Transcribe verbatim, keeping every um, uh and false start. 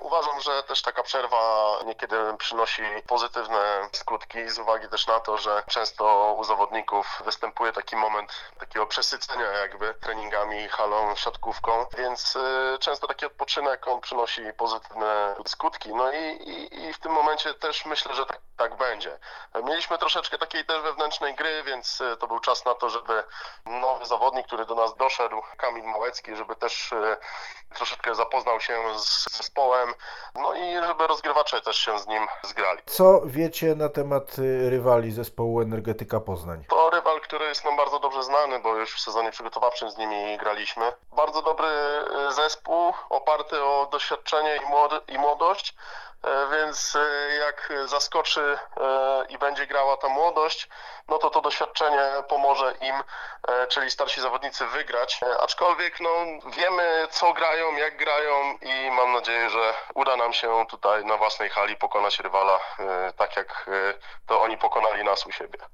Uważam, że też taka przerwa niekiedy przynosi pozytywne skutki z uwagi też na to, że często u zawodników występuje taki moment takiego przesycenia jakby treningami, halą, siatkówką, więc y, często taki odpoczynek on przynosi pozytywne skutki. No i, i, i w tym momencie też myślę, że tak, tak będzie. Mieliśmy troszeczkę takiej też wewnętrznej gry, więc y, to był czas na to, żeby nowy zawodnik, który do nas doszedł, Kamil Małecki, żeby też y, troszeczkę zapoznał się z zespołem, no i żeby rozgrywacze też się z nim zgrali. Co wiecie na temat y, rywali zespołu Energetyka Poznań? To rywal, który jest nam bardzo dobrze znany, bo już w sezonie przygotowawczym z nimi graliśmy. Bardzo dobry y, zespół, oparty o doświadczenie i, młody, i młodość, e, więc y, jak zaskoczy e, i będzie grała ta młodość, no to to doświadczenie pomoże im, e, czyli starsi zawodnicy, wygrać. E, aczkolwiek no, wiemy, co grają, jak grają i mam nadzieję, że uda nam się tutaj na własnej hali pokonać rywala, e, tak jak e, to oni pokonali nas u siebie.